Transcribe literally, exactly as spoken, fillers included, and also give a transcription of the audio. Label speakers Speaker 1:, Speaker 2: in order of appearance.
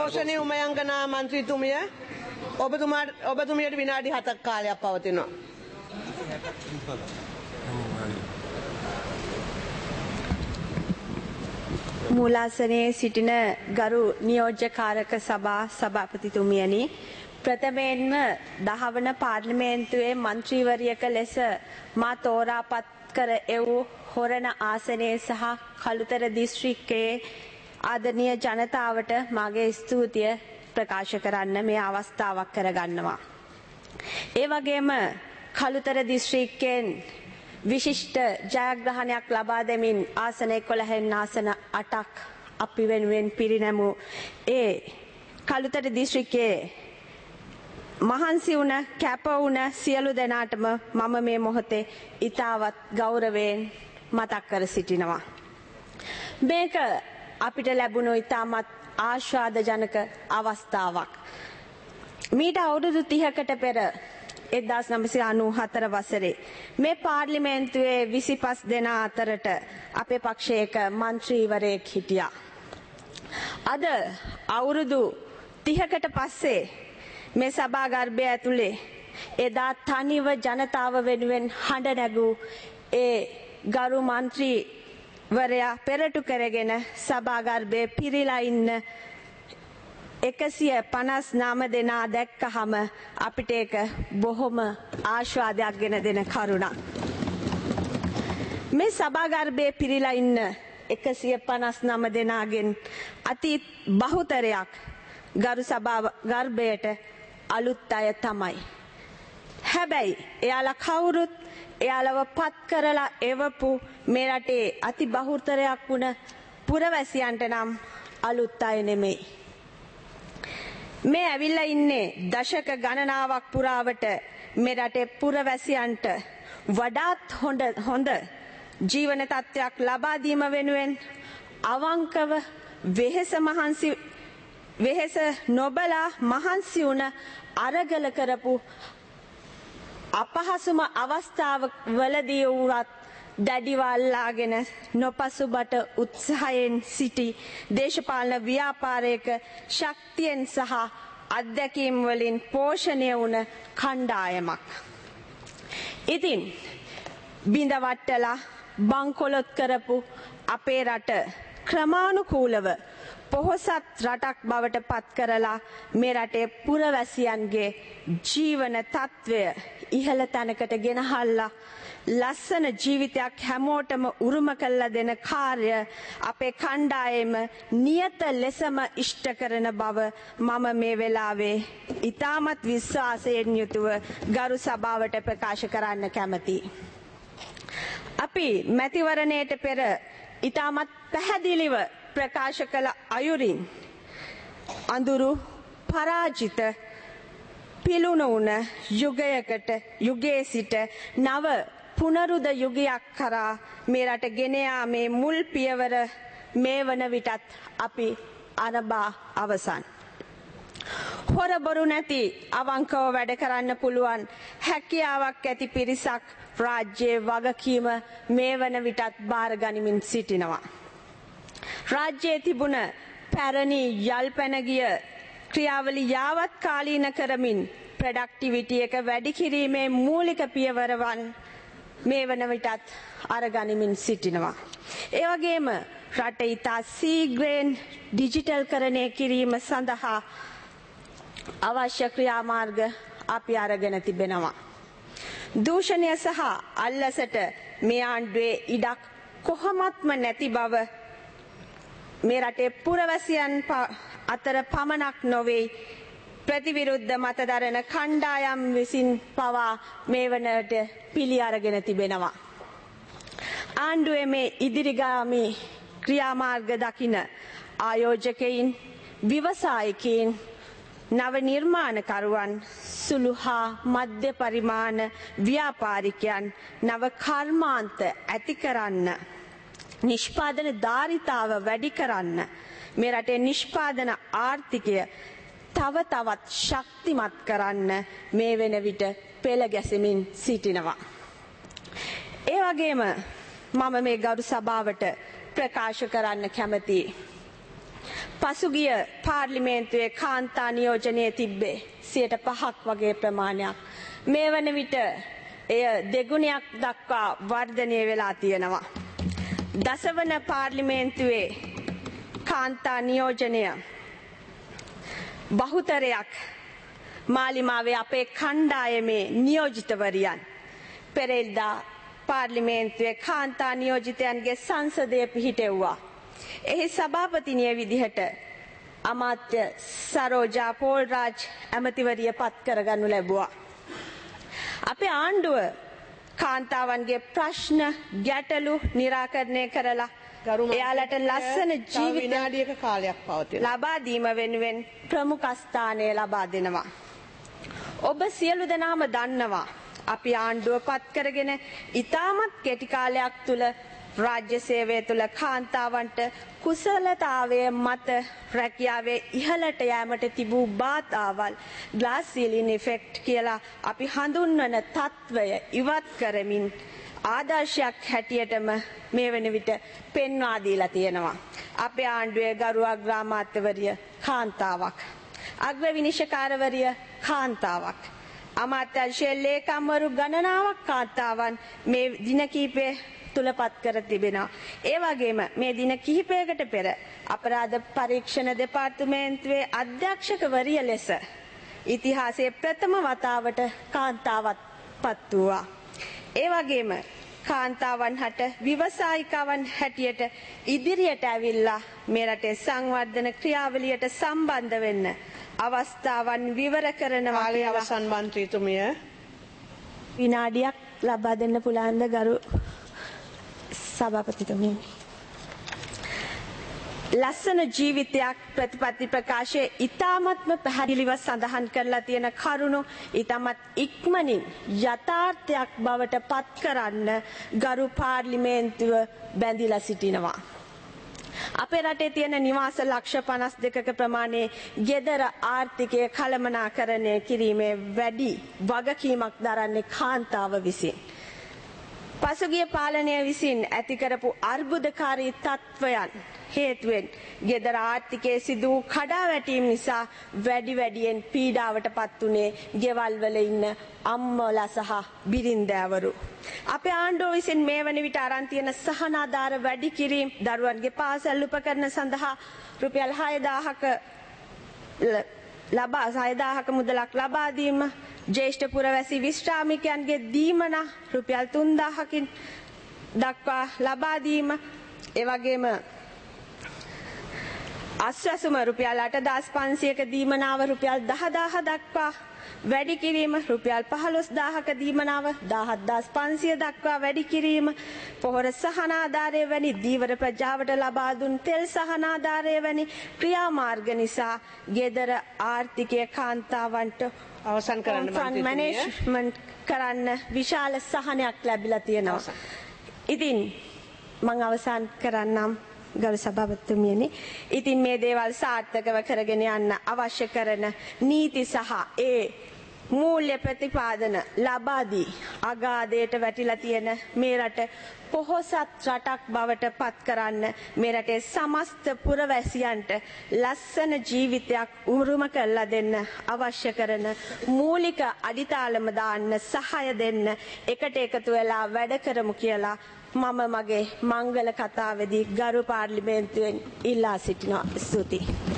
Speaker 1: රෝෂණී උමයංගනා මන්ත්‍රීතුමිය ඔබතුමාට ඔබතුමියට විනාඩි හතක් කාලයක් පවතිනවා.
Speaker 2: මූලාසනයේ සිටින ගරු නියෝජ්‍යකාරක සභා සභාපතිතුමියනි, ප්‍රථමයෙන්ම දහවන පාර්ලිමේන්තුවේ මන්ත්‍රීවරියක ලෙස මා තෝරාපත් කර එව් හොරණ ආසනයේ සහ කළුතර දිස්ත්‍රික්කයේ ආදරණීය ජනතාවට මගේ ස්තුතිය ප්‍රකාශ කරන්න මේ අවස්ථාවක් කරගන්නවා. ඒ වගේම කළුතර දිස්ත්‍රික්කයෙන් විශිෂ්ට ජයග්‍රහණයක් ලබා දෙමින් ආසන එකොළහෙන් ආසන අටක් අපි වෙනුවෙන් පිරිනැමු ඒ කළුතර දිස්ත්‍රික්කයේ මහන්සි වුණ කැප වුණ සියලු දෙනාටම මම මේ මොහොතේ ඉතාවත් ගෞරවයෙන් මතක් කර සිටිනවා. මේක අපිට ලැබුණු ඉතාමත් ආශාදජනක අවස්ථාවක්. මීට අවුරුදු තිහකට පෙර එක්දාස් නවසිය අනූ හතර වසරේ මේ පාර්ලිමේන්තුවේ විසිපස් දෙනා අතරට අපේ පක්ෂයක මන්ත්‍රීවරයෙක් හිටියා. අද අවුරුදු තිහකට පස්සේ මේ සභාගර්භය ඇතුලේ එදා තනිව ජනතාව වෙනුවෙන් හඬ නැගූ ඒ ගරු මන්ත්‍රීවරයා පෙරටු කරගෙන සභාගර්භයේ පිරීලා ඉන්න එකසිය පනස් නම දෙනා දැක්කහම අපිට ඒක බොහොම ආශාදයක් ගෙන දෙන කරුණක්. මේ සභාගර්භයේ පිරීලා ඉන්න එකසිය පනස් නම දෙනාගෙන් අති බහුතරයක් ගරු සභාගර්භයට අලුත් අය තමයි. හැබැයි එයාලා කවුරුත් එයාලව පත් කරලා එවපු මේ රටේ අති බහුතරයක් වුණ පුරවැසියන්ට නම් අලුත් අය නෙමෙයි. මේ ඇවිල්ලා ඉන්නේ දශක ගණනාවක් පුරාවට මේ රටේ පුරවැසියන්ට වඩාත් හොඳ හොඳ ජීවන තත්ත්වයක් ලබා දීම වෙනුවෙන් අවංකව වෙහෙස මහන්සි වෙහෙස නොබලා මහන්සි වුණ අරගල කරපු අපහසුම අවස්ථාවවලදී වුවත් දැඩිව අල්ලාගෙන නොපසුබට උත්සාහයෙන් සිටි දේශපාලන ව්‍යාපාරයක ශක්තියෙන් සහ අත්දැකීම් වලින් පෝෂණය වුණ කණ්ඩායමක්. ඉතින් බිඳවට්ටලා බංකොලොත් කරපු අපේ රට ක්‍රමානුකූලව පොහොසත් රටක් බවට පත් කරලා මේ රටේ පුරවැසියන්ගේ ජීවන තත්ත්වය ඉහළ තැනකට ගෙනහල්ලා ලස්සන ජීවිතයක් හැමෝටම උරුම කළා දෙන කාර්ය අපේ කණ්ඩායම නියත ලෙසම ඉෂ්ට කරන බව මම මේ වෙලාවේ ඉතාමත් විශ්වාසයෙන් යුතුව ගරු සභාවට ප්‍රකාශ කරන්න කැමතියි. අපි මැතිවරණයට පෙර ඉතාමත් පැහැදිලිව ප්‍රකාශ කළ අයුරින් අඳුරු පරාජිත පිළුණු වුණ යුගයකට යුගයේ සිට නව පුනරුද යුගයක් කරා මේ රට ගෙන යාමේ මුල් පියවර මේ වන විටත් අපි අරබා අවසන්. හොරබොරු නැති අවංකව වැඩ කරන්න පුළුවන් හැකියාවක් ඇති පිරිසක් රාජ්‍යයේ වගකීම මේ වන විටත් බාර ගනිමින් සිටිනවා. රාජ්‍යයේ තිබුණ පැරණි යල්පැන ගිය ක්‍රියාවලිය යාවත් කාලීන කරමින් ප්‍රොඩක්ටිවිටි එක වැඩි කිරීමේ මූලික පියවරවන් මේ වන විටත් අරගනිමින් සිටිනවා. ඒ වගේම රට ඉතා සීග්‍රයෙන් ඩිජිටල් කරණය කිරීම සඳහා අවශ්‍ය ක්‍රියාමාර්ග අපි අරගෙන තිබෙනවා. දූෂණය සහ අල්ලසට මේ ආණ්ඩුවේ ඉඩක් කොහොමත්ම නැති බව මේ රටේ පුරවැසියන් අතර පමණක් නොවේ ප්‍රතිවිරුද්ධ මතදරන කණ්ඩායම් විසින් පවා මේ වනට පිළි අරගෙන තිබෙනවා. ආණ්ඩුවේ මේ ඉදිරිගාමී ක්‍රියාමාර්ග දකින ආයෝජකයින්, ව්‍යවසායකයින්, නව නිර්මාණකරුවන්, සුළු හා මධ්‍ය පරිමාණ ව්‍යාපාරිකයන් නව කර්මාන්ත ඇති කරන්න, නිෂ්පාදන ධාරිතාව වැඩි කරන්න, මේ රටේ නිෂ්පාදන ආර්ථිකය තව තවත් ශක්තිමත් කරන්න මේ වෙන විට පෙළ ගැසෙමින් සිටිනවා. ඒ වගේම මම මේ ගරු සභාවට ප්‍රකාශ කරන්න කැමතියි. පසුගිය පාර්ලිමේන්තුවේ කාන්තා නියෝජනයේ තිබ්බේ සියයට පහක් වගේ ප්‍රමාණයක්. මේ වන විට එය දෙගුණයක් දක්වා වර්ධනය වෙලා තියෙනවා. දසවන පාර්ලිමේන්තුවේ කාන්තා නියෝජනය බහුතරයක් මාලිමාවේ අපේ කණ්ඩායමේ නියෝජිතවරියන් පෙරේල්දා පාර්ලිමේන්තුවේ කාන්තා නියෝජිතයන්ගේ සංසදය පිහිටෙව්වා. එහි සභාපතිනිය විදිහට අමාත්‍ය සරෝජා පෝල්රාජ් ඇමතිවරිය පත් කරගනු ලැබුවා. අපේ ආණ්ඩුව කාන්තාවන්ගේ ප්‍රශ්න ගැටලු निराකරණය කරලා එයාලට ලස්සන ජීවිත
Speaker 1: විනාඩියක කාලයක් පවතිනවා.
Speaker 2: ලබා දීම වෙනුවෙන් ප්‍රමුඛ ස්ථානය ලබා දෙනවා. ඔබ සියලු දෙනාම දන්නවා අපි ආණ්ඩුව පත් කරගෙන ඉතාමත් කෙටි කාලයක් තුල රාජ්‍ය සේවය තුල කාන්තාවන්ට කුසලතාවයේ මත රැකියාවේ ඉහළට යෑමට තිබූ බාධාවල් ග්ලාස් සීලින් ඉෆෙක්ට් කියලා අපි හඳුන්වන తත්වය ඉවත් කරමින් ආදර්ශයක් හැටියටම මේ වෙන විට පෙන්වා දීලා තියෙනවා. අපේ ආණ්ඩුවේ ගරු අග්‍රාමාත්‍යවරිය කාන්තාවක්. අග්‍ර විනිශ්චයකාරවරිය කාන්තාවක්. අමාත්‍යාංශයේ ලේකම්වරු ගණනාවක් කාන්තාවන් මේ දින කිහිපයේ තුලපත් කර තිබෙනවා. ඒ වගේම මේ දින කිහිපයකට පෙර අපරාධ පරීක්ෂණ දෙපාර්තමේන්තුවේ අධ්‍යක්ෂකවරිය ලෙස ඉතිහාසයේ ප්‍රථම වතාවට කාන්තාවක් පත් වුණා. ඒ වගේම කාන්තාවන් හට ව්‍යවසායිකවන් හැටියට ඉදිරියට ඇවිල්ලා මේ රටේ සංවර්ධන ක්‍රියාවලියට සම්බන්ධ වෙන්න අවස්ථාවන් විවර කරනවා.
Speaker 1: කාලය අවසන් මන්ත්‍රීතුමිය.
Speaker 2: විනාඩියක් ලබා දෙන්න පුළුවන්ද ගරු සභාපතිතුමිය? ලස්සන ජීවිතයක් ප්‍රතිපත්ති ප්‍රකාශයේ ඊ타මත්ම පැහැදිලිව සඳහන් කරලා තියෙන කරුණු ඊටමත් ඉක්මනින් යථාර්ථයක් බවට පත් කරන්න ගරු පාර්ලිමේන්තුව බැඳිලා සිටිනවා. අපේ රටේ තියෙන නිවාස ලක්ෂ පනස් දෙකක ප්‍රමාණයේ ගෙදර ආර්ථිකය කළමනාකරණය කිරීමේ වැඩි වගකීමක් දරන්නේ කාන්තාව විසින්. පසුගිය පාලනය විසින් ඇති කරපු අර්බුදකාරී තත්වයන් හේතුවෙන් ගෙදර ආර්ථිකයේ සිදු වූ කඩාවැටීම් නිසා වැඩි වැඩියෙන් පීඩාවට පත් වුණේ ගෙවල් වල ඉන්න අම්මලා සහ බිරින්දෑවරු. අපේ ආණ්ඩුව විසින් මේ වන විට අරන් තියෙන සහනාධාර වැඩි කිරීම, දරුවන්ගේ පාසල් උපකරණ සඳහා රුපියල් හය දහසක ලබා හය දහසක මුදලක් ලබා දීම, ජ්‍යෙෂ්ඨ පුරවැසි විශ්‍රාමිකයන්ගේ දීමනා රුපියල් තුන් දහසකින් දක්වා ලබා දීම, ඒ වගේම අස්වැසුම රුපියල් අට දහස් පන්සියයක දීමනාව රුපියල් දහ දහස් දක්වා වැඩි කිරීම, රුපියල් පහළොස් දහසක දීමනාව දහස් දහස් පන්සිය දක්වා වැඩි කිරීම, පොහොර සහනාධාරය වැනි දීවර ප්‍රජාවට ලබා දුන් තෙල් සහනාධාරය වැනි ක්‍රියාමාර්ග නිසා ගෙදර ආර්ථිකය කාන්තාවන්ට
Speaker 1: අවසන් කරන්න
Speaker 2: මැනේජ්මන්ට් කරන්න විශාල සහනයක් ලැබිලා තියෙනවා. ඉතින් මම අවසන් කරන්නම් ගරු සභාපතිතුමියනි. ඉතින් මේ දේවල් සාර්ථකව කරගෙන යන්න අවශ්‍ය කරන නීති සහ ඒ මූල්‍ය ප්‍රතිපාදන ලබා දී අගාධයට වැටිලා තියෙන මේ රට පොහොසත් රටක් බවට පත් කරන්න, මේ රටේ සමස්ත පුරවැසියන්ට ලස්සන ජීවිතයක් උරුම කරලා දෙන්න අවශ්‍ය කරන මූලික අඩිතාලම දාන්න සහාය දෙන්න එකට එකතු වෙලා වැඩ කරමු කියලා මම මගේ මංගල කතාවේදී ගරු පාර්ලිමේන්තුවෙන් ඉල්ලා සිටිනවා. ස්තුතියි.